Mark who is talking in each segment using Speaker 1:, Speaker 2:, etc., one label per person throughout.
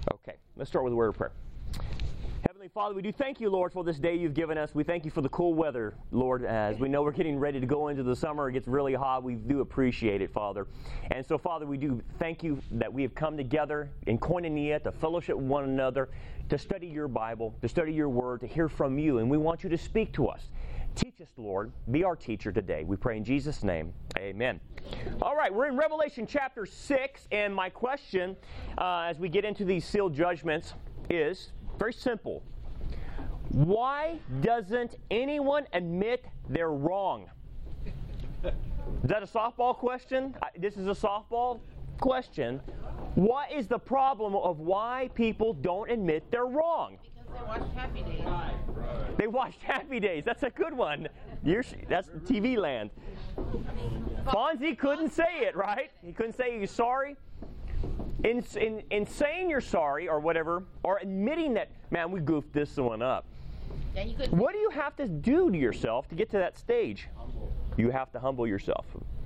Speaker 1: Okay, let's start with a word of prayer. Heavenly Father, we do thank you, Lord, for this day you've given us. We thank you for the cool weather, Lord. As we know we're getting ready to go into the summer, it gets really hot. We do appreciate it, Father. And so, Father, we do thank you that we have come together in koinonia to fellowship with one another, to study your Bible, to study your word, to hear from you. And we want you to speak to us. Teach us, Lord. Be our teacher today. We pray in Jesus' name. Amen. All right, we're in Revelation chapter 6, and my question as we get into these sealed judgments is very simple. Why doesn't anyone admit they're wrong? Is that a softball question? This is a softball question. What is the problem of why people don't admit they're wrong?
Speaker 2: Because they watched Happy Days.
Speaker 1: They watched Happy Days. That's a good one. That's TV land. Fonzie couldn't say it, right? He couldn't say he's sorry. In saying you're sorry or whatever, or admitting that, man, we goofed this one up.
Speaker 2: Yeah, he couldn't.
Speaker 1: What do you have to do to yourself to get to that stage? You have to humble yourself.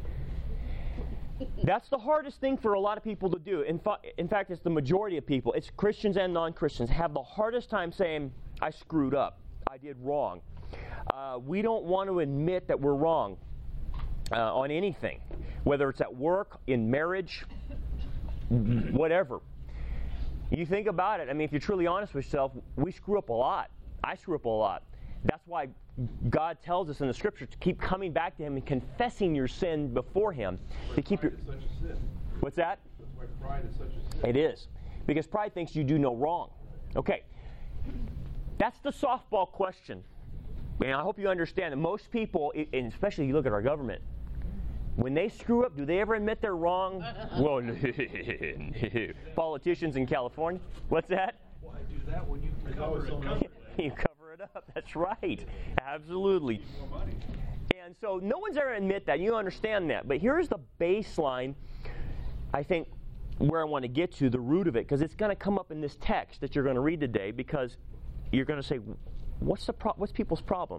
Speaker 1: That's the hardest thing for a lot of people to do. In fact, it's the majority of people. It's Christians and non-Christians have the hardest time saying, I screwed up. I did wrong. We don't want to admit that we're wrong on anything, whether it's at work, in marriage, whatever. You think about it. I mean, if you're truly honest with yourself, we screw up a lot. I screw up a lot. That's why God tells us in the Scripture to keep coming back to Him and confessing your sin before Him. To keep your.
Speaker 3: Such a sin.
Speaker 1: What's that?
Speaker 3: That's why pride is such a sin.
Speaker 1: It is, because pride thinks you do no wrong. Okay, that's the softball question. And I hope you understand that most people, and especially you look at our government, when they screw up, do they ever admit they're wrong? Well, no. Politicians in California. What's that?
Speaker 3: Why do that when you cover it?
Speaker 1: You cover it up. That's right. Absolutely. And so no one's ever admit that. You understand that. But here's the baseline, I think, where I want to get to, the root of it, because it's going to come up in this text that you're going to read today, because you're going to say, what's people's problem?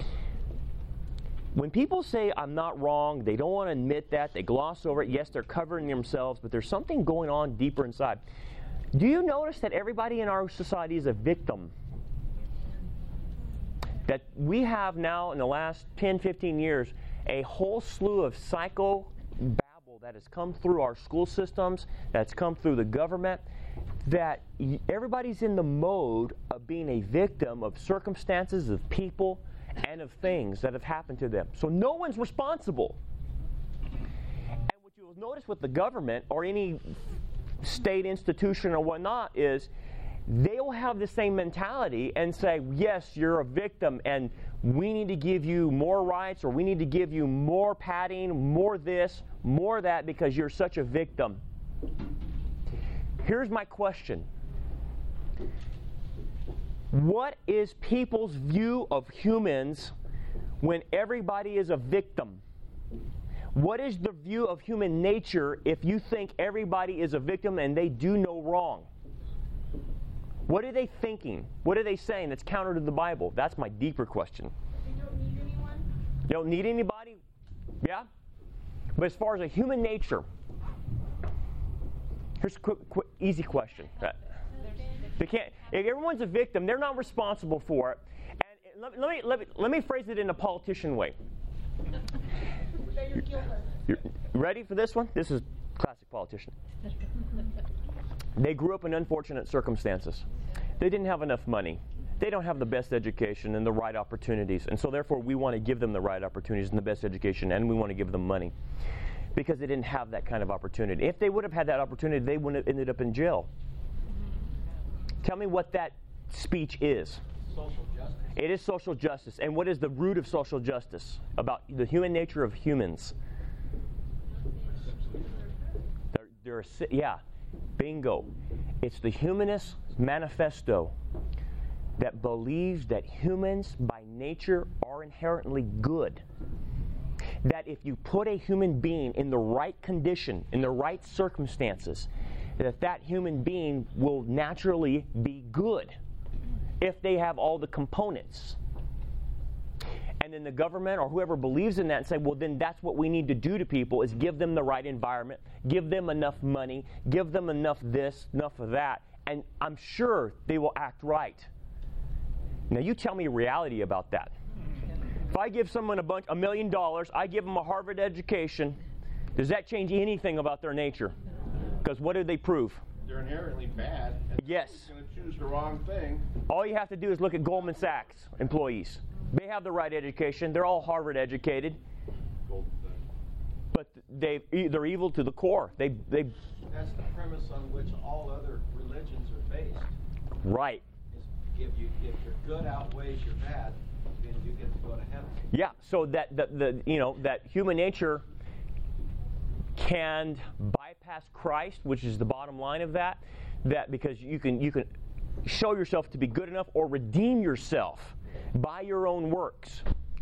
Speaker 1: When people say, I'm not wrong, they don't want to admit that, they gloss over it. Yes, they're covering themselves, but there's something going on deeper inside. Do you notice that everybody in our society is a victim? That we have now, in the last 10, 15 years, a whole slew of psycho babble that has come through our school systems, that's come through the government, that everybody's in the mode of being a victim of circumstances, of people, and of things that have happened to them. So no one's responsible. And what you'll notice with the government or any state institution or whatnot is they'll have the same mentality and say, yes, you're a victim and we need to give you more rights, or we need to give you more padding, more this, more that, because you're such a victim. Here's my question. What is people's view of humans when everybody is a victim? What is the view of human nature if you think everybody is a victim and they do no wrong? What are they thinking? What are they saying that's counter to the Bible? That's my deeper question.
Speaker 2: They don't need anyone?
Speaker 1: They don't need anybody? Yeah? But as far as a human nature, here's a quick easy question. They can't. If everyone's a victim, they're not responsible for it. And let me phrase it in a politician way. You're ready for this one? This is classic politician. They grew up in unfortunate circumstances. They didn't have enough money. They don't have the best education and the right opportunities. And so therefore we want to give them the right opportunities and the best education, and we want to give them money. Because they didn't have that kind of opportunity. If they would have had that opportunity, they wouldn't have ended up in jail. Tell me what that speech is.
Speaker 3: Social justice.
Speaker 1: It is social justice. And what is the root of social justice? About the human nature of humans. Yeah, bingo. It's the Humanist Manifesto that believes that humans by nature are inherently good. That if you put a human being in the right condition, in the right circumstances, that human being will naturally be good if they have all the components. And then the government or whoever believes in that and say, well, then that's what we need to do to people, is give them the right environment, give them enough money, give them enough this, enough of that, and I'm sure they will act right. Now you tell me reality about that. If I give someone $1 million, I give them a Harvard education, does that change anything about their nature? Because what did they prove?
Speaker 3: They're inherently bad. And
Speaker 1: Yes.
Speaker 3: Going to choose the wrong thing.
Speaker 1: All you have to do is look at Goldman Sachs employees. They have the right education. They're all Harvard educated. But they're evil to the core. They
Speaker 4: That's the premise on which all other religions are based.
Speaker 1: Right.
Speaker 4: Is if your good outweighs your bad, then you get to go to heaven.
Speaker 1: Yeah. So that that human nature can bypass Christ, which is the bottom line of that. That because you can show yourself to be good enough or redeem yourself by your own works.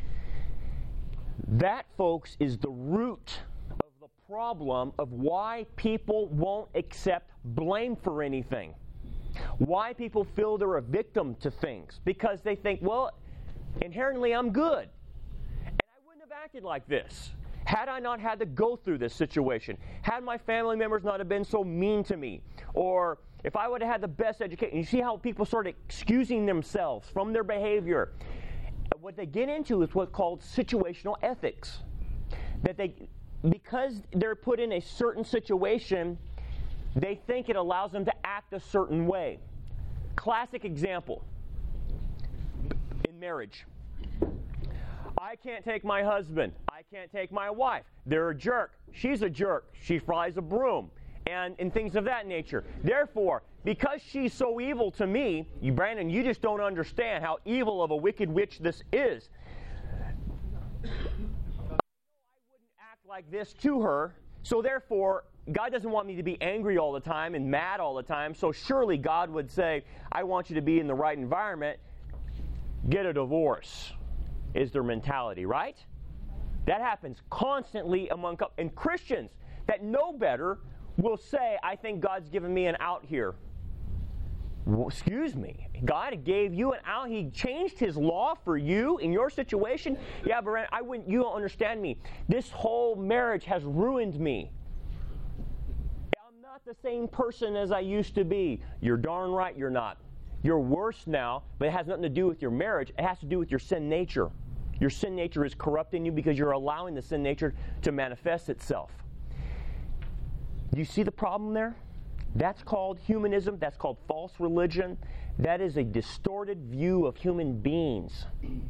Speaker 1: That, folks, is the root of the problem of why people won't accept blame for anything. Why people feel they're a victim to things. Because they think, well, inherently I'm good. And I wouldn't have acted like this had I not had to go through this situation. Had my family members not have been so mean to me. Or if I would have had the best education. You see how people start excusing themselves from their behavior. What they get into is what's called situational ethics. That because they're put in a certain situation, they think it allows them to act a certain way. Classic example in marriage. I can't take my husband. I can't take my wife. They're a jerk. She's a jerk. She flies a broom. And things of that nature. Therefore, because she's so evil to me, Brandon, you just don't understand how evil of a wicked witch this is. I wouldn't act like this to her, so therefore, God doesn't want me to be angry all the time and mad all the time, so surely God would say, I want you to be in the right environment, get a divorce, is their mentality, right? That happens constantly among and Christians that know better will say, I think God's given me an out here. Well, excuse me. God gave you an out. He changed His law for you in your situation. Yeah, but you don't understand me. This whole marriage has ruined me. I'm not the same person as I used to be. You're darn right you're not. You're worse now, but it has nothing to do with your marriage. It has to do with your sin nature. Your sin nature is corrupting you because you're allowing the sin nature to manifest itself. Do you see the problem there? That's called humanism. That's called false religion. That is a distorted view of human beings.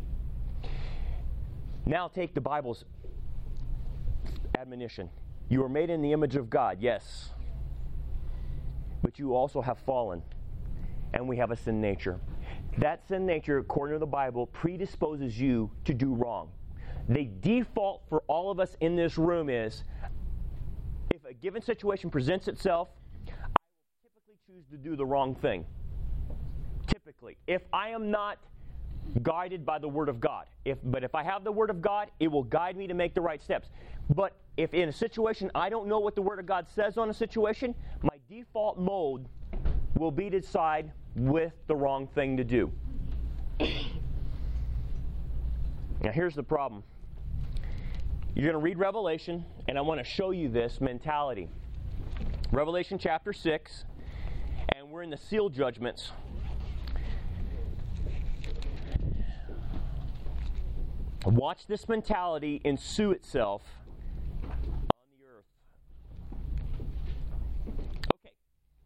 Speaker 1: Now take the Bible's admonition. You are made in the image of God, yes. But you also have fallen. And we have a sin nature. That sin nature, according to the Bible, predisposes you to do wrong. The default for all of us in this room is, if a given situation presents itself, I will typically choose to do the wrong thing. Typically. If I am not guided by the Word of God. But if I have the Word of God, it will guide me to make the right steps. But if in a situation I don't know what the Word of God says on a situation, my default mode will be to decide with the wrong thing to do. Now here's the problem. You're going to read Revelation, and I want to show you this mentality. Revelation chapter 6, and we're in the seal judgments. Watch this mentality ensue itself on the earth. Okay.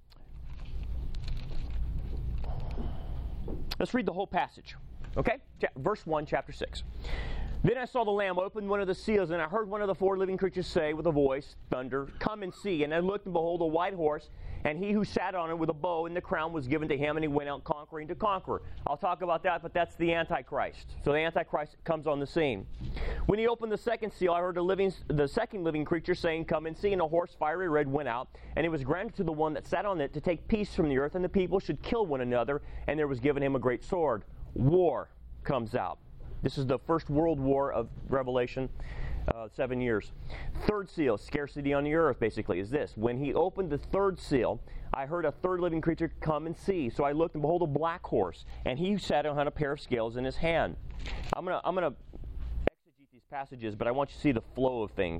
Speaker 1: Let's read the whole passage. Okay? Verse 1, chapter 6. Then I saw the Lamb open one of the seals, and I heard one of the four living creatures say with a voice, thunder, come and see. And I looked, and behold, a white horse, and he who sat on it with a bow, and the crown was given to him, and he went out conquering to conquer. I'll talk about that, but that's the Antichrist. So the Antichrist comes on the scene. When he opened the second seal, I heard the second living creature saying, come and see. And a horse fiery red went out, and it was granted to the one that sat on it to take peace from the earth, and the people should kill one another, and there was given him a great sword. War comes out. This is the first world war of Revelation, 7 years. Third seal, scarcity on the earth, basically, is this. When he opened the third seal, I heard a third living creature come and see. So I looked, and behold, a black horse, and he who sat on a pair of scales in his hand. I'm gonna exegete these passages, but I want you to see the flow of things.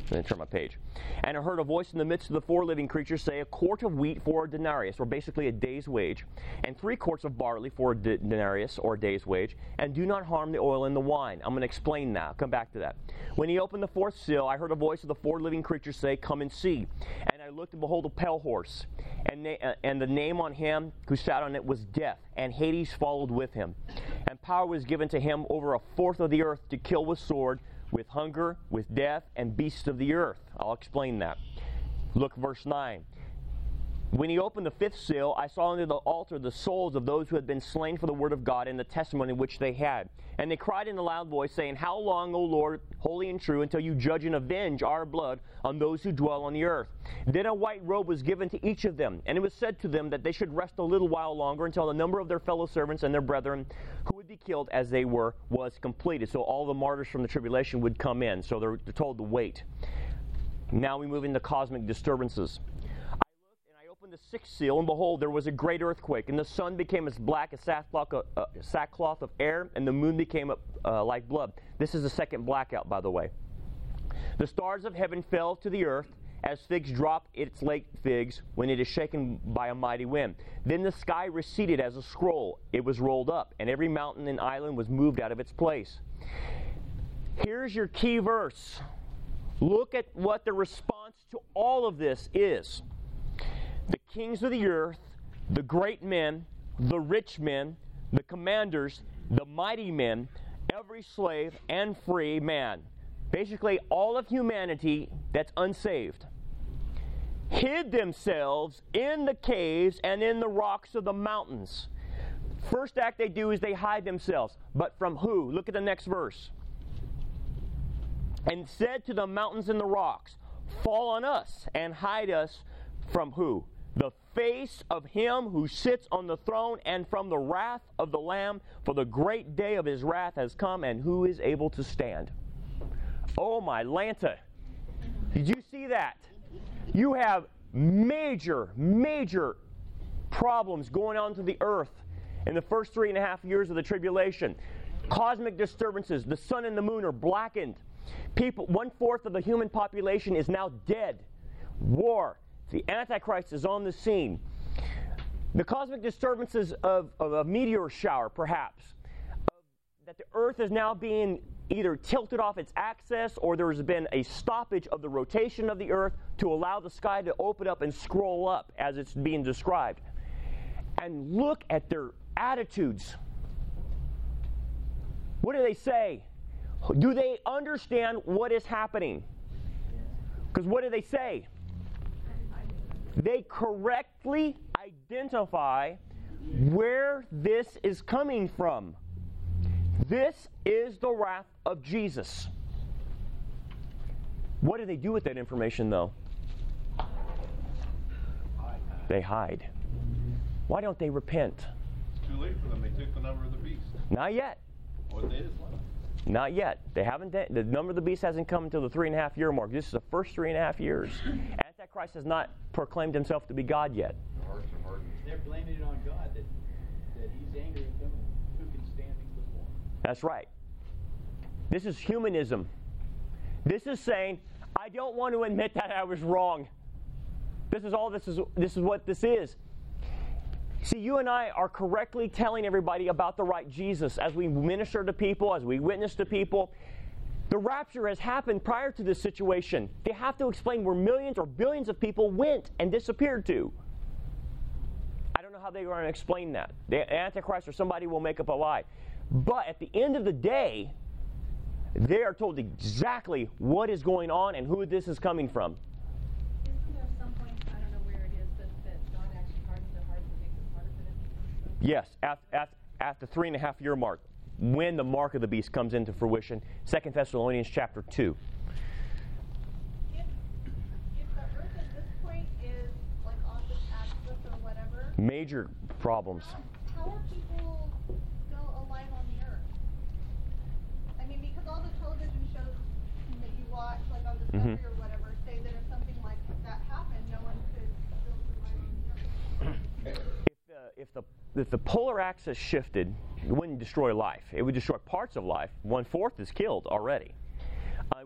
Speaker 1: Let me turn my page. And I heard a voice in the midst of the four living creatures say, a quart of wheat for a denarius, or basically a day's wage, and 3 quarts of barley for a denarius, or a day's wage, and do not harm the oil and the wine. I'm going to explain now. Come back to that. When he opened the 4th seal, I heard a voice of the 4 living creatures say, come and see. And I looked, and behold, a pale horse, and the name on him who sat on it was Death, and Hades followed with him. And power was given to him over 1/4 of the earth to kill with sword, with hunger, with death, and beasts of the earth. I'll explain that. Look, verse 9. When he opened the 5th seal, I saw under the altar the souls of those who had been slain for the word of God and the testimony which they had. And they cried in a loud voice, saying, how long, O Lord, holy and true, until you judge and avenge our blood on those who dwell on the earth? Then a white robe was given to each of them, and it was said to them that they should rest a little while longer until the number of their fellow servants and their brethren who would be killed as they were was completed. So all the martyrs from the tribulation would come in. So they're told to wait. Now we move into cosmic disturbances. The 6th seal, and behold, there was a great earthquake, and the sun became as black as sackcloth of air, and the moon became like blood. This is the second blackout, by the way. The stars of heaven fell to the earth, as figs drop its late figs when it is shaken by a mighty wind. Then the sky receded as a scroll. It was rolled up, and every mountain and island was moved out of its place. Here's your key verse. Look at what the response to all of this is. The kings of the earth, the great men, the rich men, the commanders, the mighty men, every slave and free man, basically all of humanity that's unsaved, hid themselves in the caves and in the rocks of the mountains. First act they do is they hide themselves. But from who? Look at the next verse. And said to the mountains and the rocks, fall on us and hide us from who? The face of him who sits on the throne, and from the wrath of the Lamb, for the great day of his wrath has come, and who is able to stand? Oh my Lanta. Did you see that? You have major problems going on to the earth in the first 3.5 years of the tribulation. Cosmic disturbances. The sun and the moon are blackened. People, 1/4 of the human population is now dead. War. The Antichrist is on the scene. The cosmic disturbances of a meteor shower, perhaps. That the earth is now being either tilted off its axis, or there's been a stoppage of the rotation of the earth to allow the sky to open up and scroll up as it's being described. And look at their attitudes. What do they say? Do they understand what is happening? Because what do they say? They correctly identify where this is coming from. This is the wrath of Jesus. What do they do with that information, though? They hide. Why don't they repent?
Speaker 3: It's too late for them. They took the number of the beast.
Speaker 1: Not yet.
Speaker 3: What day is left?
Speaker 1: Not yet. They haven't. The number of the beast hasn't come until the 3.5 year mark. This is the first 3.5 years. Antichrist has not proclaimed himself to be God yet.
Speaker 4: They're blaming it on God that he's angry with them. Who can stand before him?
Speaker 1: That's right. This is humanism. This is saying, I don't want to admit that I was wrong. This is what this is. See, you and I are correctly telling everybody about the right Jesus as we minister to people, as we witness to people. The rapture has happened prior to this situation. They have to explain where millions or billions of people went and disappeared to. I don't know how they're going to explain that. The Antichrist or somebody will make up a lie. But at the end of the day, they are told exactly what is going on and who this is coming from.
Speaker 2: Isn't there some point, I don't know where it is, but that God actually hardens their hearts and makes them harder for them to come?
Speaker 1: Yes, at the 3.5 year mark, when the mark of the beast comes into fruition. 2 Thessalonians chapter 2.
Speaker 2: If the earth at this point is like off its axis or whatever,
Speaker 1: Major problems.
Speaker 2: how are people still alive on the earth? I mean, because all the television shows that you watch, like on Discovery or whatever, say that if something like that happened, no one could still survive on the earth.
Speaker 1: If the polar axis shifted, it wouldn't destroy life. It would destroy parts of life. 1/4 is killed already. It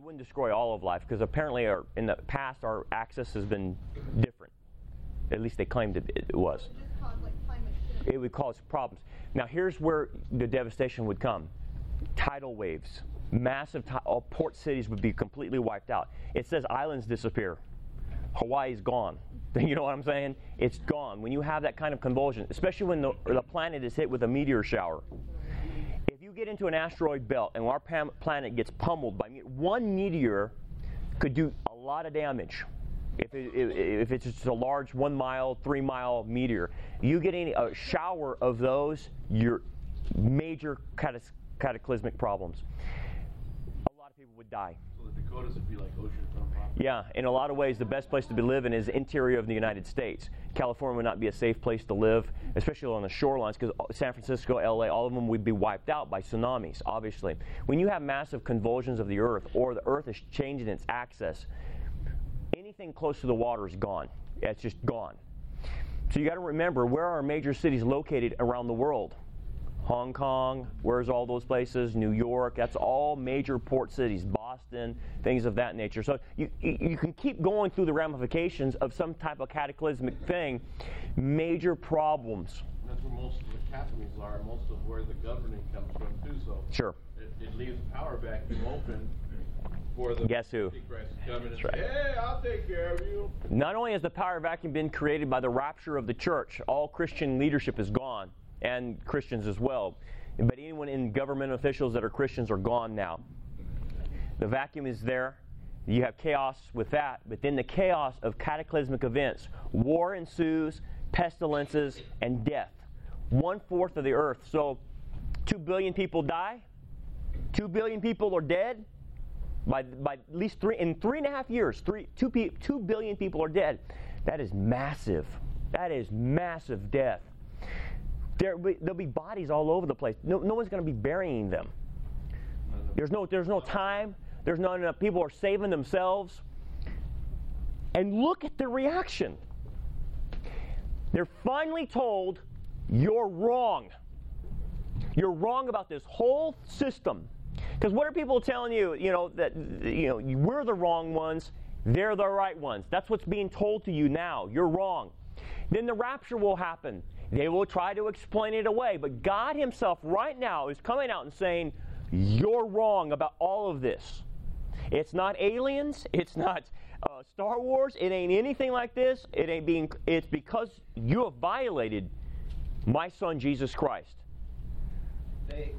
Speaker 1: wouldn't destroy all of life, because apparently in the past our access has been different. At least they claimed it was.
Speaker 2: It just caused like climate change.
Speaker 1: It would cause problems. Now here's where the devastation would come. Tidal waves. Massive all port cities would be completely wiped out. It says islands disappear. Hawaii's gone. You know what I'm saying? It's gone. When you have that kind of convulsion, especially when the planet is hit with a meteor shower. If you get into an asteroid belt and our planet gets pummeled by one meteor, could do a lot of damage. If it's just a large 1 mile, 3 mile meteor, you get a shower of those, you're major cataclysmic problems. A lot of people would die.
Speaker 3: So the Dakotas would be like oceanfront property.
Speaker 1: Yeah, in a lot of ways, the best place to be living is the interior of the United States. California would not be a safe place to live, especially on the shorelines, because San Francisco, LA, all of them would be wiped out by tsunamis, obviously. When you have massive convulsions of the earth, or the earth is changing its axis, anything close to the water is gone. It's just gone. So you got to remember, where are major cities located around the world? Hong Kong, where's all those places? New York, that's all major port cities. Boston, things of that nature. So you can keep going through the ramifications of some type of cataclysmic thing. Major problems.
Speaker 3: That's where most of the capitals are, most of where the governing comes from too. So
Speaker 1: Sure.
Speaker 3: It leaves the power vacuum open for the
Speaker 1: Guess who?
Speaker 3: Antichrist to come in and
Speaker 1: That's right.
Speaker 3: say, hey, I'll take care of you.
Speaker 1: Not only has the power vacuum been created by the rapture of the church, all Christian leadership is gone, and Christians as well. But anyone in government officials that are Christians are gone now. The vacuum is there. You have chaos with that, but then the chaos of cataclysmic events. War ensues, pestilences, and death. 1/4 of the earth. So 2 billion people die. 2 billion people are dead. By at least in 3.5 years, 2 billion people are dead. That is massive. That is massive death. There'll be bodies all over the place. No one's going to be burying them. There's no time. There's not enough. People are saving themselves. And look at the reaction. They're finally told, you're wrong. You're wrong about this whole system. Because what are people telling you? That we're the wrong ones. They're the right ones. That's what's being told to you now. You're wrong. Then the rapture will happen. They will try to explain it away. But God Himself right now is coming out and saying, you're wrong about all of this. It's not aliens. It's not Star Wars. It ain't anything like this. It's because you have violated my Son, Jesus Christ.
Speaker 5: It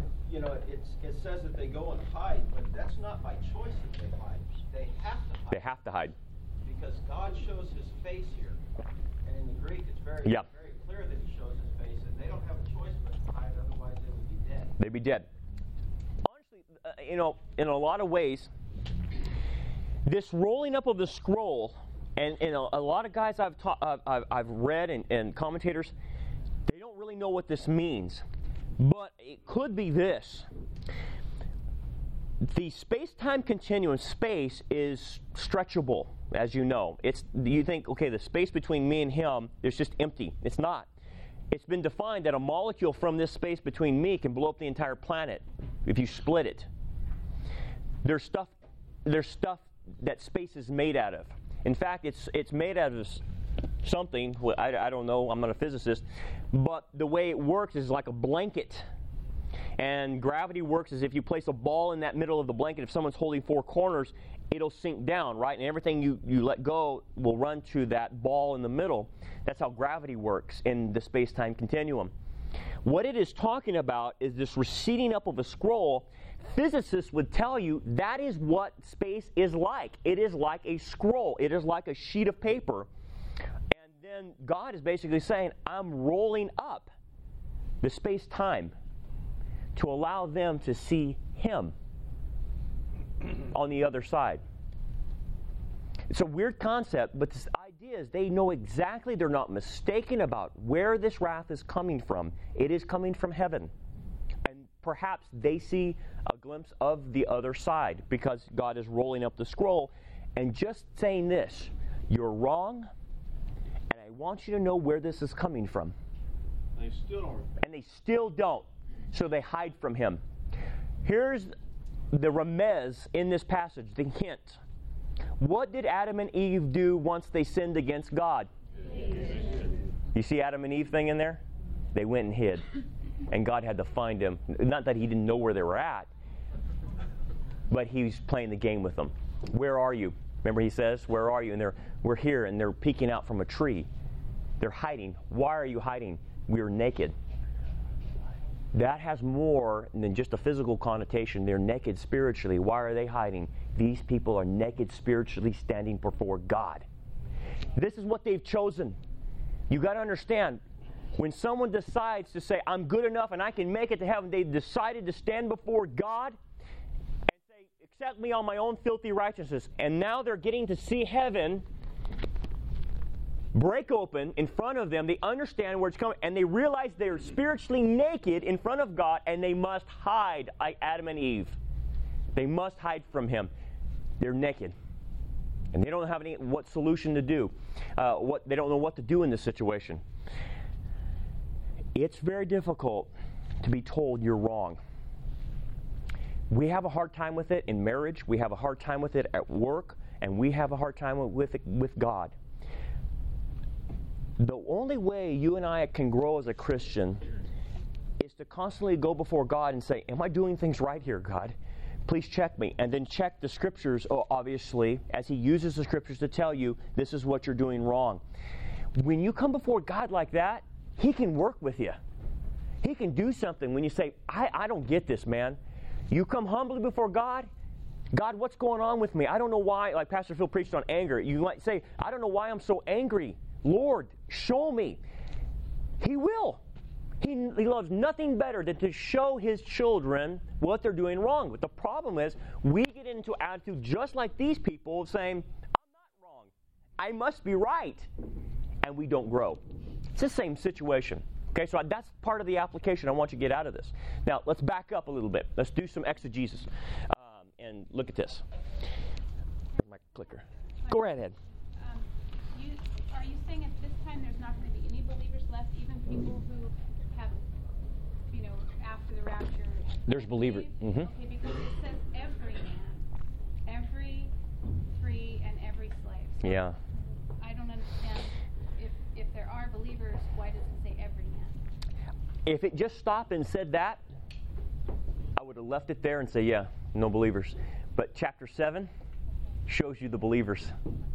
Speaker 5: says that they go and hide, but that's not by choice that they hide. They have to hide.
Speaker 1: They have to hide.
Speaker 5: Because God shows His face here. And in the Greek, it's very clear that He shows His face, and they don't have a choice but to hide, otherwise they would be dead.
Speaker 1: They'd be dead. Honestly, in a lot of ways, this rolling up of the scroll, and a lot of guys I've read and commentators, they don't really know what this means. But it could be this. The space-time continuum, space is stretchable, as you know. You think, okay, the space between me and him is just empty. It's not. It's been defined that a molecule from this space between me can blow up the entire planet if you split it. There's stuff that space is made out of. In fact, it's made out of something. I don't know. I'm not a physicist. But the way it works is like a blanket. And gravity works as if you place a ball in that middle of the blanket. If someone's holding 4 corners, it'll sink down, right? And everything you let go will run to that ball in the middle. That's how gravity works in the space-time continuum. What it is talking about is this receding up of a scroll. Physicists would tell you that is what space is like. It is like a scroll. It is like a sheet of paper. And then God is basically saying, I'm rolling up the space-time to allow them to see Him on the other side. It's a weird concept, but this idea is they know exactly, they're not mistaken about where this wrath is coming from. It is coming from heaven. And perhaps they see a glimpse of the other side because God is rolling up the scroll and just saying this, you're wrong, and I want you to know where this is coming from.
Speaker 3: They still don't repent.
Speaker 1: And they still don't. So they hide from Him. Here's the remez in this passage, the hint. What did Adam and Eve do once they sinned against God? You see Adam and Eve thing in there? They went and hid. And God had to find them. Not that he didn't know where they were at, but he's playing the game with them. Where are you? Remember he says, where are you? And we're here, and they're peeking out from a tree. They're hiding. Why are you hiding? We're naked. That has more than just a physical connotation. They're naked spiritually. Why are they hiding? These people are naked spiritually standing before God. This is what they've chosen. You got to understand, when someone decides to say, I'm good enough and I can make it to heaven, they've decided to stand before God and say, accept me on my own filthy righteousness. And now they're getting to see heaven break open in front of them. They understand where it's coming, and they realize they're spiritually naked in front of God, and they must hide, like Adam and Eve. They must hide from Him. They're naked, and they don't have what solution to do. They don't know what to do in this situation. It's very difficult to be told you're wrong. We have a hard time with it in marriage. We have a hard time with it at work, and we have a hard time with it with God. The only way you and I can grow as a Christian is to constantly go before God and say, am I doing things right here, God? Please check me. And then check the Scriptures, obviously, as He uses the Scriptures to tell you this is what you're doing wrong. When you come before God like that, He can work with you. He can do something when you say, I don't get this, man. You come humbly before God. God, what's going on with me? I don't know why. Like Pastor Phil preached on anger. You might say, I don't know why I'm so angry. Lord, show me. He will. He loves nothing better than to show His children what they're doing wrong. But the problem is, we get into attitude just like these people of saying, I'm not wrong. I must be right. And we don't grow. It's the same situation. Okay, so that's part of the application I want you to get out of this. Now, let's back up a little bit. Let's do some exegesis. And look at this. Where's my clicker? Go right ahead.
Speaker 6: Are you saying at this time there's not going to be any believers left, even people who have, after the rapture?
Speaker 1: There's believers. Mm-hmm.
Speaker 6: Okay, because it says every man, every free and every slave. So
Speaker 1: Yeah.
Speaker 6: I don't understand if there are believers, why does it say every man?
Speaker 1: If it just stopped and said that, I would have left it there and say, yeah, no believers. But chapter 7 shows you the believers.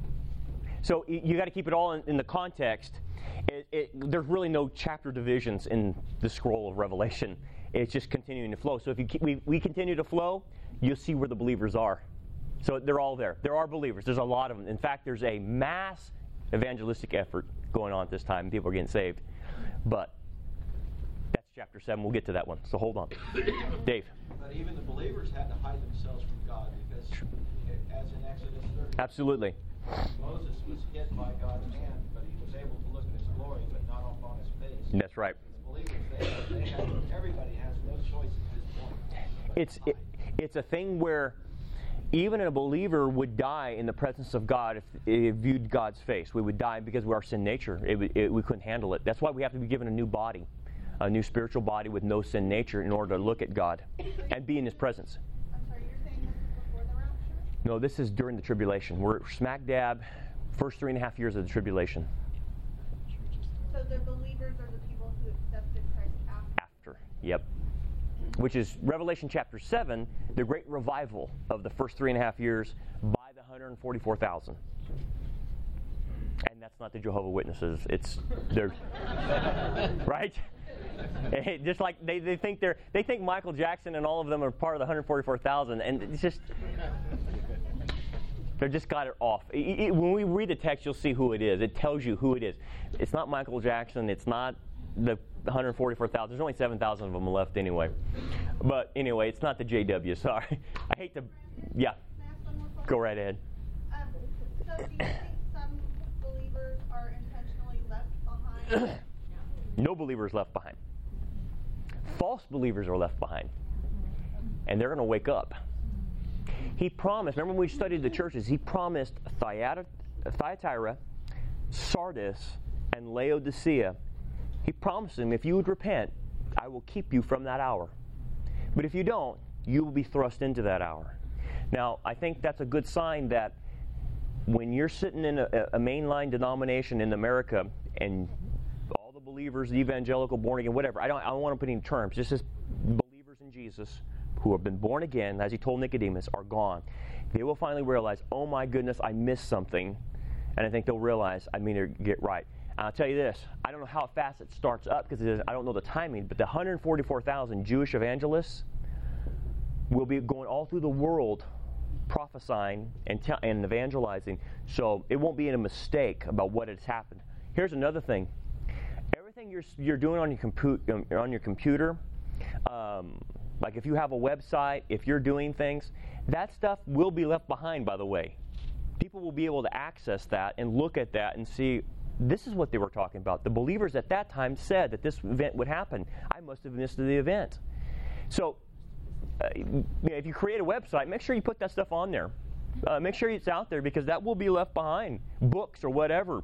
Speaker 1: So you got to keep it all in the context. There's really no chapter divisions in the scroll of Revelation. It's just continuing to flow. So if we continue to flow, you'll see where the believers are. So they're all there. There are believers. There's a lot of them. In fact, there's a mass evangelistic effort going on at this time. People are getting saved. But that's chapter 7. We'll get to that one. So hold on. Dave.
Speaker 5: But even the believers had to hide themselves from God because, as in Exodus 30,
Speaker 1: Absolutely.
Speaker 5: Moses was hid by God's hand, but he was able to look at His glory, but not upon His face.
Speaker 1: That's right.
Speaker 5: The believers, everybody has no choice at this point.
Speaker 1: It's a thing where even a believer would die in the presence of God if it viewed God's face. We would die because of our sin nature. We couldn't handle it. That's why we have to be given a new body, a new spiritual body with no sin nature in order to look at God and be in His presence.
Speaker 2: I'm sorry, you're saying this is before the rapture?
Speaker 1: No, this is during the tribulation. We're smack dab, first 3.5 years of the tribulation.
Speaker 2: So the believers are the people who accepted Christ after?
Speaker 1: Yep. Which is Revelation chapter 7, the great revival of the first 3.5 years by the 144,000. And that's not the Jehovah's Witnesses. They're right? Just like they think Michael Jackson and all of them are part of the 144,000, and it's just they just got it off. When we read the text, you'll see who it is. It tells you who it is. It's not Michael Jackson. It's not the 144,000. There's only 7,000 of them left anyway. But anyway, it's not the JW. Sorry, I hate to. Yeah.
Speaker 2: Can I ask one more question?
Speaker 1: Go right ahead.
Speaker 2: So do you think some believers are intentionally left behind?
Speaker 1: No believers left behind. False believers are left behind. And they're going to wake up. He promised, remember when we studied the churches, He promised Thyatira, Sardis, and Laodicea. He promised them, if you would repent, I will keep you from that hour. But if you don't, you will be thrust into that hour. Now, I think that's a good sign that when you're sitting in a mainline denomination in America and all the believers, the evangelical, born again, whatever, I don't want to put any terms, just as believers in Jesus who have been born again, as he told Nicodemus, are gone, they will finally realize, oh my goodness, I missed something. And I think they'll realize I need to get right. And I'll tell you this, I don't know how fast it starts up because I don't know the timing, but the 144,000 Jewish evangelists will be going all through the world prophesying and evangelizing. So it won't be a mistake about what has happened. Here's another thing. Everything you're doing on your computer, like if you have a website, if you're doing things, that stuff will be left behind, by the way. People will be able to access that and look at that and see, this is what they were talking about. The believers at that time said that this event would happen. I must have missed the event. So if you create a website, make sure you put that stuff on there. Make sure it's out there because that will be left behind. Books or whatever.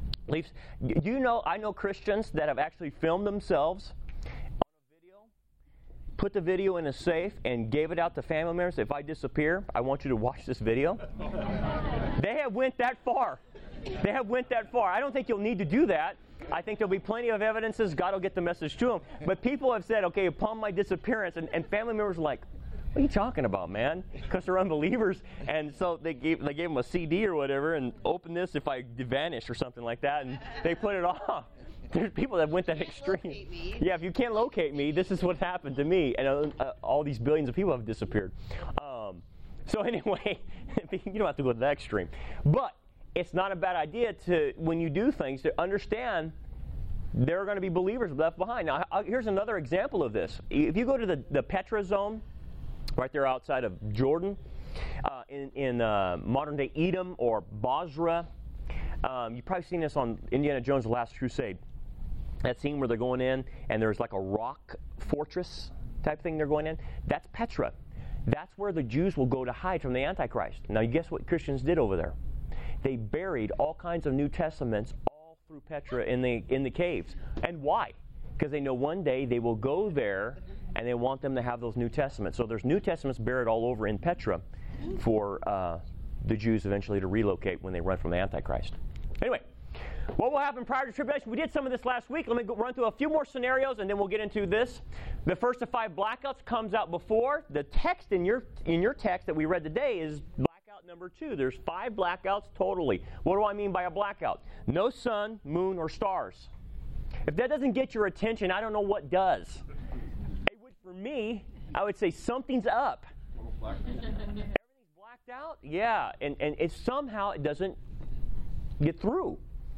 Speaker 1: I know Christians that have actually filmed themselves on a video, put the video in a safe, and gave it out to family members. If I disappear, I want you to watch this video. They have went that far. They have went that far. I don't think you'll need to do that. I think there'll be plenty of evidences. God will get the message to them. But people have said, okay, upon my disappearance, and family members are like, what are you talking about, man? Because they're unbelievers. And so they gave them a CD or whatever, and open this if I vanish or something like that, and they put it off. There's people that went that extreme. Yeah, if you can't locate me, this is what happened to me. And all these billions of people have disappeared. So anyway, you don't have to go to that extreme. But it's not a bad idea to, when you do things, to understand there are going to be believers left behind. Now, here's another example of this. If you go to the Petra zone, right there outside of Jordan, in modern-day Edom or Basra, you've probably seen this on Indiana Jones' The Last Crusade. That scene where they're going in, and there's like a rock fortress type thing they're going in. That's Petra. That's where the Jews will go to hide from the Antichrist. Now, you guess what Christians did over there? They buried all kinds of New Testaments all through Petra in the caves. And why? Because they know one day they will go there and they want them to have those New Testaments. So there's New Testaments buried all over in Petra for the Jews eventually to relocate when they run from the Antichrist. Anyway, what will happen prior to tribulation? We did some of this last week. Let me run through a few more scenarios and then we'll get into this. The first of 5 blackouts comes out before. The text in your text that we read today is blackout number 2. There's 5 blackouts totally. What do I mean by a blackout? No sun, moon, or stars. If that doesn't get your attention, I don't know what does. For me, I would say something's up. Everything's blacked out? Yeah, and somehow it doesn't get through.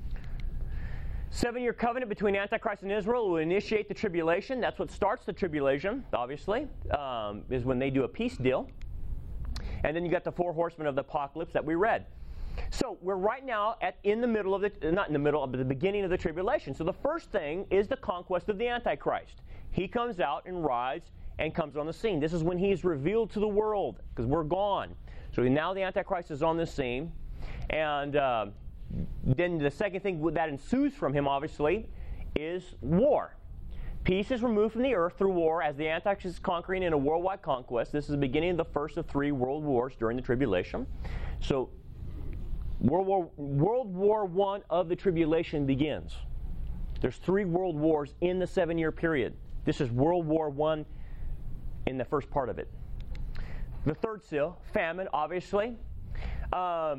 Speaker 1: 7-year covenant between Antichrist and Israel will initiate the tribulation. That's what starts the tribulation, obviously, is when they do a peace deal. And then you got the 4 horsemen of the apocalypse that we read. So we're right now at the beginning of the tribulation. So the first thing is the conquest of the Antichrist. He comes out and rides and comes on the scene. This is when he's revealed to the world because we're gone. So now the Antichrist is on the scene. And then the second thing that ensues from him, obviously, is war. Peace is removed from the earth through war as the Antichrist is conquering in a worldwide conquest. This is the beginning of the first of 3 world wars during the tribulation. So World War I of the tribulation begins. There's 3 world wars in the 7-year period. This is World War I in the first part of it. The third seal, famine, obviously. Let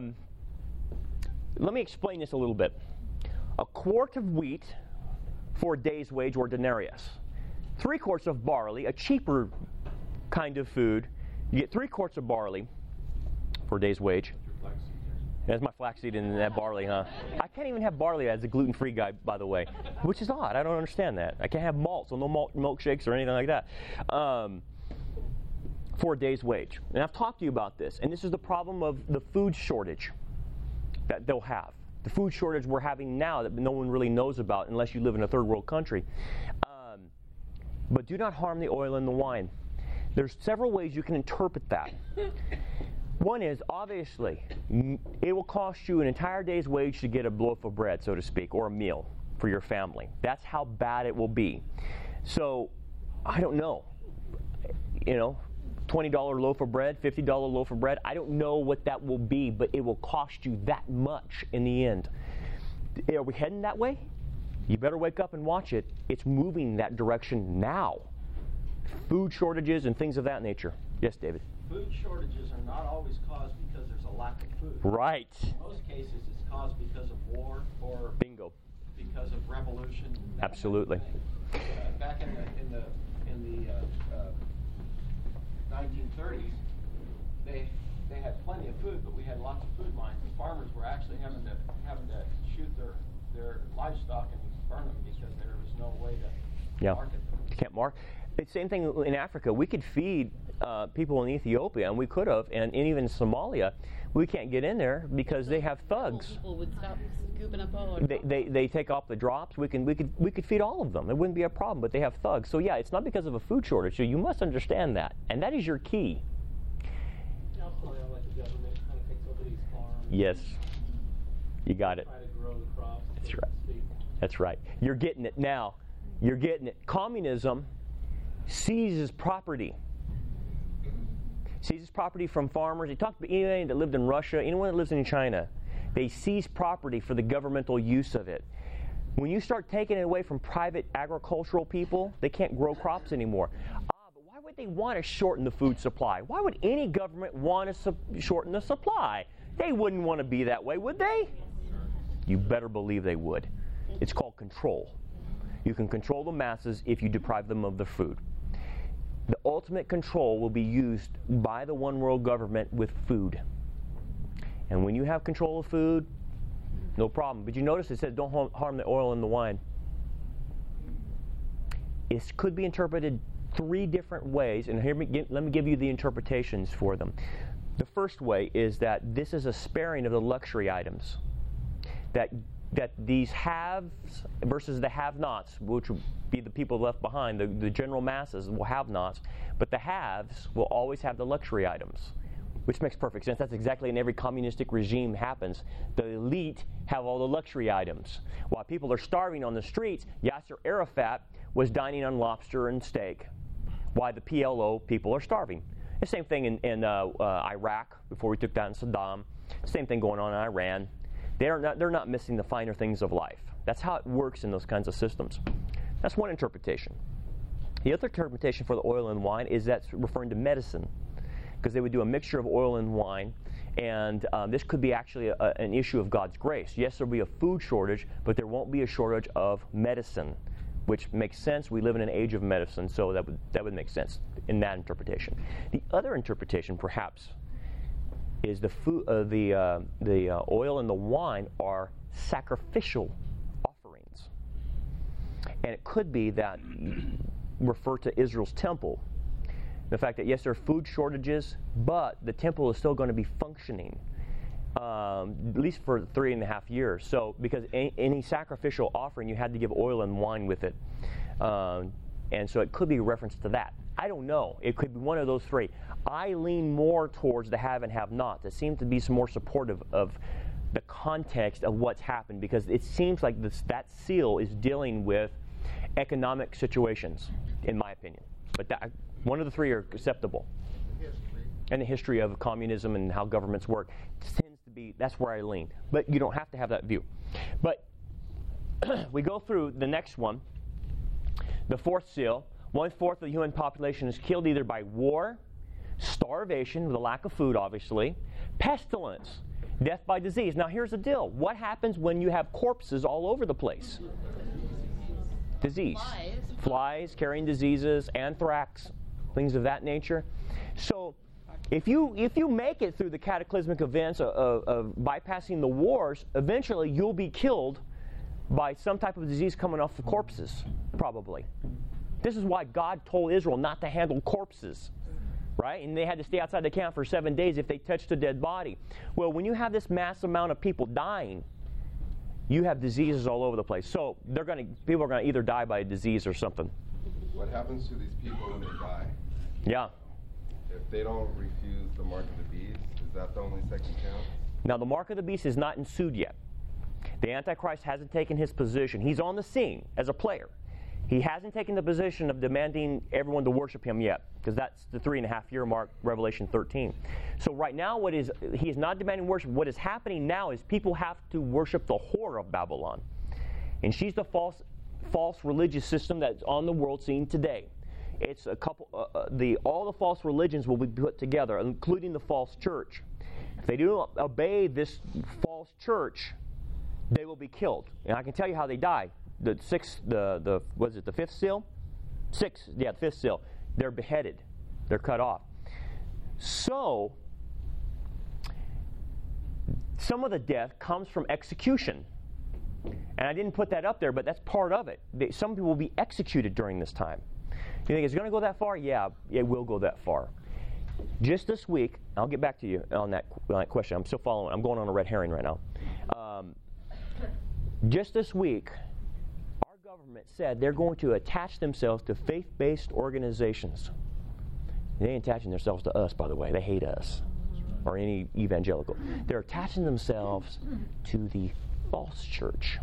Speaker 1: me explain this a little bit. A quart of wheat for a day's wage or denarius. 3 quarts of barley, a cheaper kind of food. You get 3 quarts of barley for a day's wage. There's my flaxseed in that barley, huh? I can't even have barley as a gluten-free guy, by the way, which is odd. I don't understand that. I can't have malt, so no malt milkshakes or anything like that. For a day's wage. And I've talked to you about this, and this is the problem of the food shortage that they'll have. The food shortage we're having now that no one really knows about unless you live in a third world country. But do not harm the oil and the wine. There's several ways you can interpret that. One is, obviously, it will cost you an entire day's wage to get a loaf of bread, so to speak, or a meal for your family. That's how bad it will be. So, I don't know. $20 loaf of bread, $50 loaf of bread. I don't know what that will be, but it will cost you that much in the end. Are we heading that way? You better wake up and watch it. It's moving that direction now. Food shortages and things of that nature. Yes, David?
Speaker 5: Food shortages are not always caused because there's a lack of food.
Speaker 1: Right.
Speaker 5: In most cases, it's caused because of war or
Speaker 1: Bingo.
Speaker 5: because of revolution. that
Speaker 1: Absolutely.
Speaker 5: kind of thing. Back in the 1930s, they had plenty of food, but we had lots of food mines. The farmers were actually having to shoot their livestock and burn them because there was no way to market them.
Speaker 1: You can't mark. It's the same thing in Africa. We could feed people in Ethiopia, and we could have, and even Somalia. We can't get in there because they have thugs.
Speaker 7: People would stop scooping up all our
Speaker 1: They take off the drops. We could feed all of them. It wouldn't be a problem, but they have thugs. So yeah, it's not because of a food shortage. So you must understand that, and that is your key.
Speaker 3: Also, like the government kind of takes over these farms.
Speaker 1: Yes, you got it.
Speaker 3: Try to grow the crops.
Speaker 1: That's right. That's right. You're getting it now. You're getting it. Communism seizes property. Seizes property from farmers. He talked about anyone that lived in Russia, anyone that lives in China. They seize property for the governmental use of it. When you start taking it away from private agricultural people, they can't grow crops anymore. But why would they want to shorten the food supply? Why would any government want to shorten the supply? They wouldn't want to be that way, would they? You better believe they would. It's called control. You can control the masses if you deprive them of their food. The ultimate control will be used by the one world government with food. And when you have control of food, no problem. But you notice it said don't harm the oil and the wine. It could be interpreted 3 different ways, and let me give you the interpretations for them. The first way is that this is a sparing of the luxury items. That these haves versus the have-nots, which will be the people left behind, the general masses will have nots, but the haves will always have the luxury items, which makes perfect sense. That's exactly in every communistic regime happens. The elite have all the luxury items. While people are starving on the streets, Yasser Arafat was dining on lobster and steak. Why the PLO people are starving. The same thing in Iraq before we took down Saddam. Same thing going on in Iran. They're not missing the finer things of life. That's how it works in those kinds of systems. That's one interpretation. The other interpretation for the oil and wine is that's referring to medicine, because they would do a mixture of oil and wine, and this could be actually an issue of God's grace. Yes, there will be a food shortage, but there won't be a shortage of medicine, which makes sense. We live in an age of medicine, so that would make sense in that interpretation. The other interpretation, perhaps, is the oil and the wine are sacrificial offerings. And it could be that refer to Israel's temple. The fact that, yes, there are food shortages, but the temple is still going to be functioning, at least for 3.5 years. So, because any sacrificial offering, you had to give oil and wine with it. And so it could be a reference to that. I don't know. It could be one of those 3. I lean more towards the have and have nots. It seems to be some more supportive of the context of what's happened, because it seems like that seal is dealing with economic situations, in my opinion. But one of the 3 are acceptable. And the history of communism and how governments work tends to be, that's where I lean. But you don't have to have that view. But we go through the next one, the 4th seal. 1/4 of the human population is killed either by war, starvation, the lack of food, obviously, pestilence, death by disease. Now, here's the deal. What happens when you have corpses all over the place? Disease. Flies carrying diseases, anthrax, things of that nature. So, if you make it through the cataclysmic events of bypassing the wars, eventually you'll be killed by some type of disease coming off the corpses, probably. This is why God told Israel not to handle corpses, right? And they had to stay outside the camp for 7 days if they touched a dead body. Well, when you have this mass amount of people dying, you have diseases all over the place. So people are going to either die by a disease or something.
Speaker 8: What happens to these people when they die?
Speaker 1: Yeah.
Speaker 8: If they don't refuse the mark of the beast, is that the only second chance?
Speaker 1: Now, the mark of the beast is not ensued yet. The Antichrist hasn't taken his position. He's on the scene as a player. He hasn't taken the position of demanding everyone to worship him yet, because that's the 3.5-year mark, Revelation 13. So right now, he is not demanding worship. What is happening now is people have to worship the whore of Babylon. And she's the false religious system that's on the world scene today. It's a couple. All the false religions will be put together, including the false church. If they do not obey this false church, they will be killed. And I can tell you how they die. The fifth seal? The fifth seal. They're beheaded. They're cut off. So, some of the death comes from execution. And I didn't put that up there, but that's part of it. Some people will be executed during this time. You think it's going to go that far? Yeah, it will go that far. Just this week, I'll get back to you on that question. I'm still following. I'm going on a red herring right now. Just this week, our government said they're going to attach themselves to faith-based organizations. They ain't attaching themselves to us, by the way. They hate us or any evangelical. They're attaching themselves to the false church.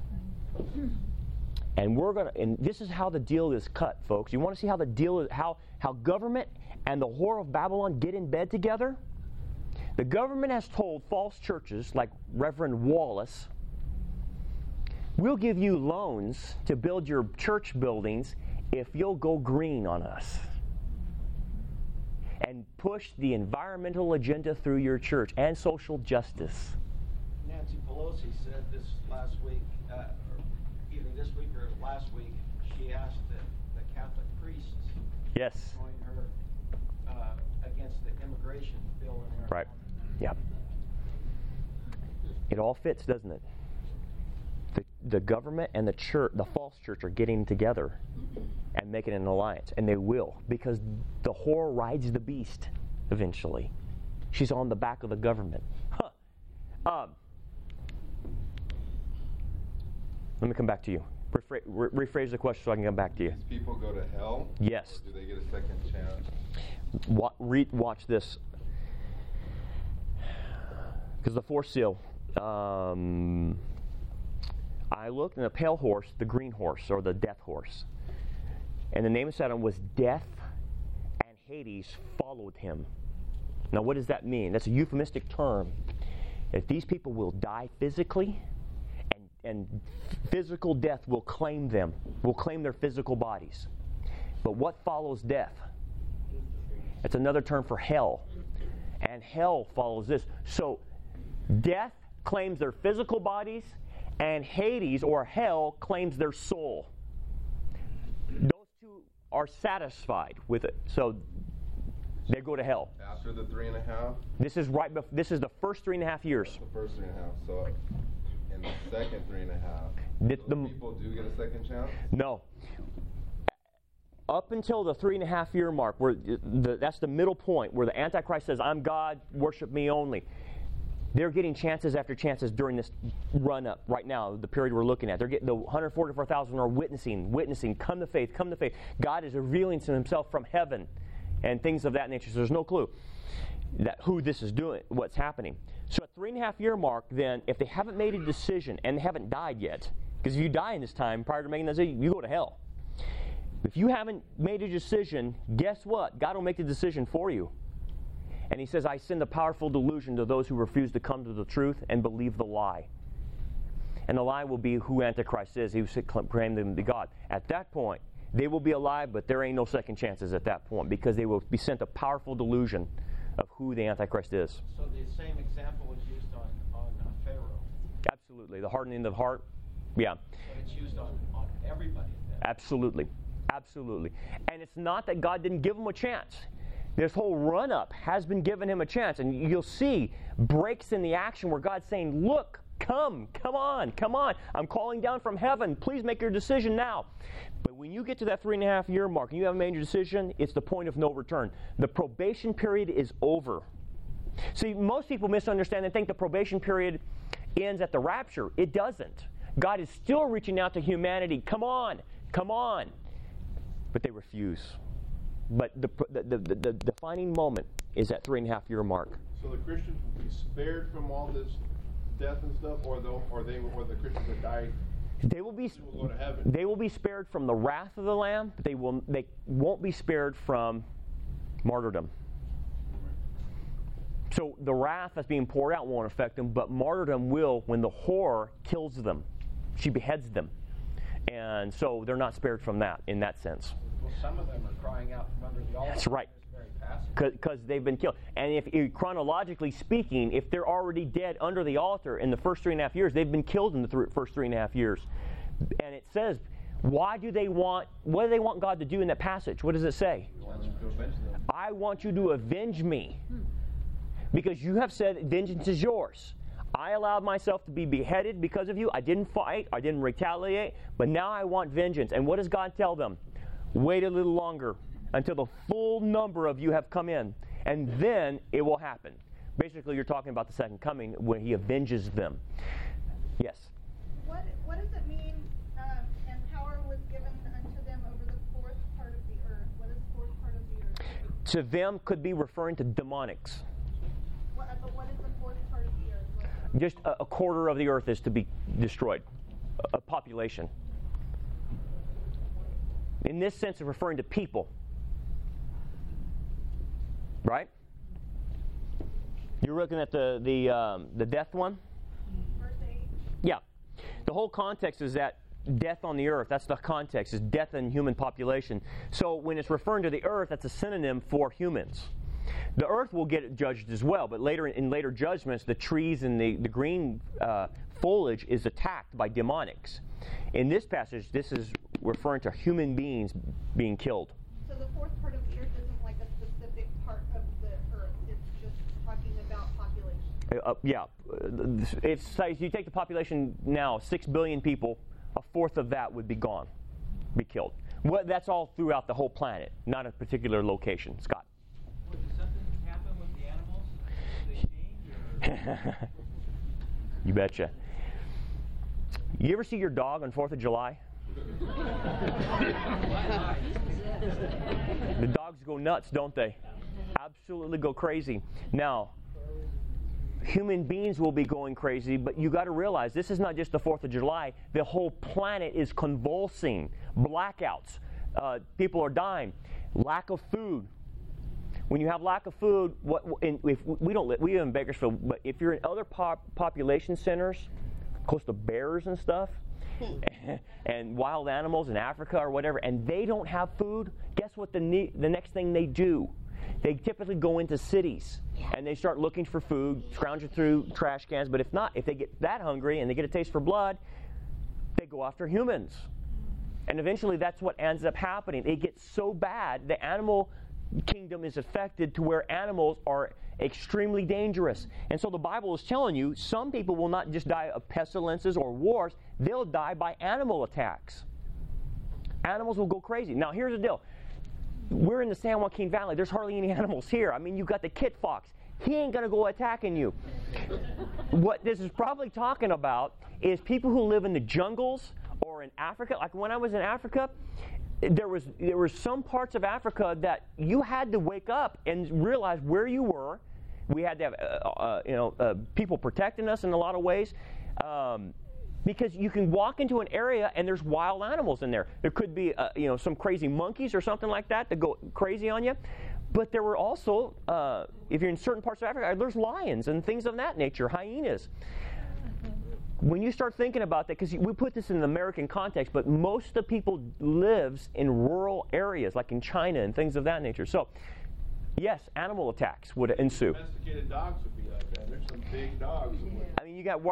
Speaker 1: And this is how the deal is cut, folks. You want to see how the deal is, how government and the whore of Babylon get in bed together? The government has told false churches like Reverend Wallace, we'll give you loans to build your church buildings if you'll go green on us and push the environmental agenda through your church and social justice.
Speaker 5: Nancy Pelosi said this last week, or either this week or last week, she asked the Catholic priests
Speaker 1: Yes.
Speaker 5: to join her against the immigration bill in Arizona.
Speaker 1: Right. Yeah. It all fits, doesn't it? The government and the church, the false church, are getting together and making an alliance, and they will, because the whore rides the beast eventually. She's on the back of the government. Let me come back to you. Rephrase the question so I can come back to you.
Speaker 8: These people go to hell?
Speaker 1: Yes.
Speaker 8: Or do they get a second chance?
Speaker 1: Watch this. Because the fourth seal, I looked, and the pale horse, the green horse, or the death horse. And the name of Satan was Death, and Hades followed him. Now, what does that mean? That's a euphemistic term. If these people will die physically, and physical death will claim them, will claim their physical bodies. But what follows death? It's another term for hell. And hell follows this. So, death claims their physical bodies, and Hades, or hell, claims their soul. Those two are satisfied with it. So, they go to hell.
Speaker 8: After the 3.5?
Speaker 1: This is this is the first 3.5 years.
Speaker 8: That's the first 3.5. So, in the second 3.5,
Speaker 1: The
Speaker 8: people do get a second chance?
Speaker 1: No. Up until the 3.5 year mark, where that's the middle point, where the Antichrist says, I'm God, worship me only. They're getting chances after chances during this run-up right now, the period we're looking at. They're getting the 144,000 are witnessing, come to faith, come to faith. God is revealing to himself from heaven and things of that nature. So there's no clue who this is doing, what's happening. So at 3.5 year mark, then, if they haven't made a decision and they haven't died yet, because if you die in this time prior to making that decision, you go to hell. If you haven't made a decision, guess what? God will make the decision for you. And he says, I send a powerful delusion to those who refuse to come to the truth and believe the lie. And the lie will be who Antichrist is. He will claim them to be God. At that point, they will be alive, but there ain't no second chances at that point, because they will be sent a powerful delusion of who the Antichrist is.
Speaker 5: So the same example was used on Pharaoh.
Speaker 1: Absolutely. The hardening of the heart. Yeah.
Speaker 5: But it's used on everybody.
Speaker 1: Absolutely. Absolutely. And it's not that God didn't give him a chance. This whole run-up has been giving him a chance. And you'll see breaks in the action where God's saying, look, come on. I'm calling down from heaven. Please make your decision now. But when you get to that 3.5 year mark and you haven't made your decision, it's the point of no return. The probation period is over. See, most people misunderstand and think the probation period ends at the rapture. It doesn't. God is still reaching out to humanity. Come on. But they refuse. But the defining moment is that 3.5 year mark.
Speaker 3: So the Christians will be spared from all this death and stuff, or the Christians that die
Speaker 1: They will be
Speaker 3: People go to heaven.
Speaker 1: they will be spared from the wrath of the Lamb, but they won't be spared from martyrdom. So the wrath that's being poured out won't affect them, but martyrdom will when the whore kills them. She beheads them. And so they're not spared from that in that sense.
Speaker 5: Well, some of them are crying out from under the altar.
Speaker 1: That's right.
Speaker 5: in this very passage.
Speaker 1: Because they've been killed. And if chronologically speaking, if they're already dead under the altar in the first 3.5 years, they've been killed in the first 3.5 years. And it says, what do they want God to do in that passage? What does it say?
Speaker 3: He wants you to avenge them.
Speaker 1: I want you to avenge me. Because you have said vengeance is yours. I allowed myself to be beheaded because of you. I didn't fight. I didn't retaliate. But now I want vengeance. And what does God tell them? Wait a little longer until the full number of you have come in. And then it will happen. Basically, you're talking about the second coming when He avenges them. Yes?
Speaker 2: What does it mean, and power was given unto them over the fourth part of the earth? What is fourth part of the earth?
Speaker 1: To them could be referring to demonics.
Speaker 2: But what is the fourth part of the earth?
Speaker 1: Just a quarter of the earth is to be destroyed. A population. In this sense, it's referring to people. Right? You're looking at the death one?
Speaker 2: Verse 8.
Speaker 1: Yeah. The whole context is that death on the earth. That's the context, is death in human population. So when it's referring to the earth, that's a synonym for humans. The earth will get judged as well, but in later judgments, the trees and the green foliage is attacked by demonics. In this passage, this is referring to human beings being killed.
Speaker 2: So the fourth part of the earth isn't like a specific part of the earth. It's just talking about population.
Speaker 1: It's you take the population now, 6 billion people, a fourth of that would be gone, be killed. Well, that's all throughout the whole planet, not a particular location. Scott.
Speaker 4: Did something happen with the animals? Did they change? Or?
Speaker 1: You betcha. You ever see your dog on 4th of July? The dogs go nuts, don't they? Absolutely go crazy. Now, human beings will be going crazy, but you got to realize this is not just the 4th of July. The whole planet is convulsing. Blackouts. People are dying. Lack of food. When you have lack of food, if we live in Bakersfield, but if you're in other population centers, close to bears and stuff, and wild animals in Africa or whatever, and they don't have food, guess what the next thing they do? They typically go into cities, and they start looking for food, scrounging through trash cans, but if they get that hungry and they get a taste for blood, they go after humans. And eventually that's what ends up happening. It gets so bad, the animal kingdom is affected to where animals are extremely dangerous. And so the Bible is telling you some people will not just die of pestilences or wars, they'll die by animal attacks. Animals will go crazy. Now here's the deal. We're in the San Joaquin Valley. There's hardly any animals here. I mean, you've got the kit fox. He ain't going to go attacking you. What this is probably talking about is people who live in the jungles or in Africa. Like when I was in Africa, there were some parts of Africa that you had to wake up and realize where you were. We had to have people protecting us in a lot of ways, because you can walk into an area and there's wild animals in there. There could be some crazy monkeys or something like that go crazy on you. But there were also, if you're in certain parts of Africa, there's lions and things of that nature, hyenas. When you start thinking about that, because we put this in an American context, but most of the people lives in rural areas, like in China and things of that nature. So, yes, animal attacks would ensue.
Speaker 3: Domesticated dogs would be like that. There's some big dogs.
Speaker 1: I mean, you got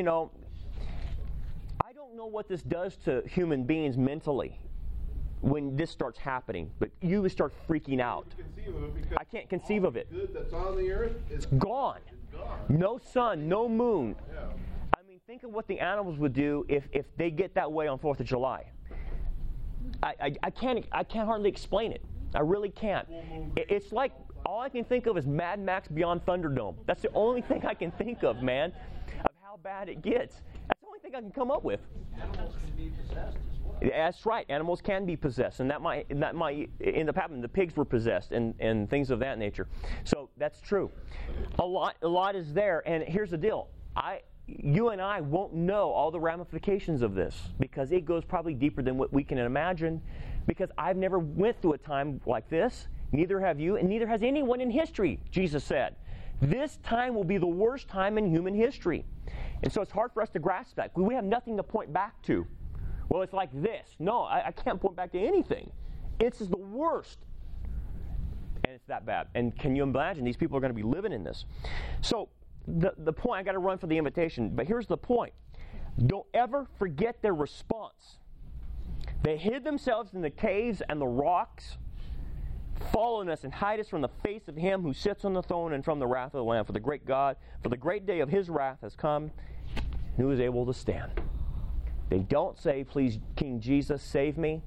Speaker 1: I don't know what this does to human beings mentally when this starts happening, but you would start freaking out. I can't conceive of it.
Speaker 3: Good that's on the earth is
Speaker 1: Gone. No sun, no moon.
Speaker 3: Yeah.
Speaker 1: I mean, think of what the animals would do if they get that way on 4th of July. I can't hardly explain it. I really can't. It's like all I can think of is Mad Max Beyond Thunderdome. That's the only thing I can think of, man, of how bad it gets. That's the only thing I can come up with.
Speaker 5: Animals can be possessed as well.
Speaker 1: That's right. Animals can be possessed, and that might end up happening. The pigs were possessed, and things of that nature. So that's true. A lot is there, and here's the deal. you and I won't know all the ramifications of this because it goes probably deeper than what we can imagine, because I've never went through a time like this. Neither have you, and neither has anyone in history, Jesus said. This time will be the worst time in human history. And so it's hard for us to grasp that. We have nothing to point back to. Well, it's like this. No, I can't point back to anything. This is the worst. And it's that bad. And can you imagine? These people are going to be living in this. So the point, I got to run for the invitation, but here's the point. Don't ever forget their response. They hid themselves in the caves and the rocks, following us and hide us from the face of him who sits on the throne and from the wrath of the Lamb. For the great God, for the great day of his wrath has come, and who is able to stand. They don't say, please, King Jesus, save me.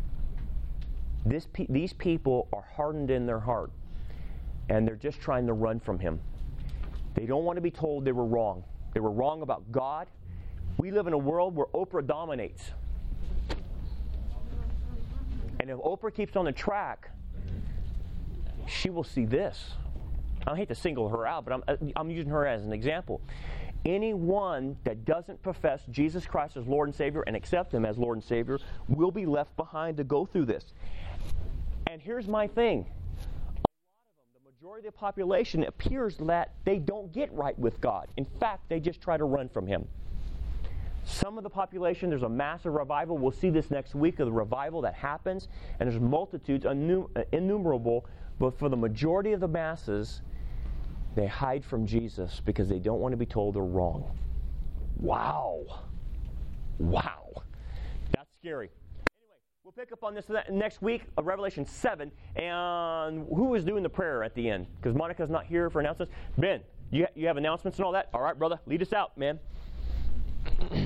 Speaker 1: These people are hardened in their heart, and they're just trying to run from him. They don't want to be told they were wrong. They were wrong about God. We live in a world where Oprah dominates. And if Oprah keeps on the track, she will see this. I hate to single her out, but I'm using her as an example. Anyone that doesn't profess Jesus Christ as Lord and Savior and accept him as Lord and Savior will be left behind to go through this. And here's my thing. A lot of them, the majority of the population, appears that they don't get right with God. In fact, they just try to run from him. Some of the population, there's a massive revival. We'll see this next week of the revival that happens. And there's multitudes, innumerable. But for the majority of the masses, they hide from Jesus because they don't want to be told they're wrong. Wow. Wow. That's scary. Anyway, we'll pick up on this next week of Revelation 7. And who is doing the prayer at the end? Because Monica's not here for announcements. Ben, you have announcements and all that? All right, brother, lead us out, man.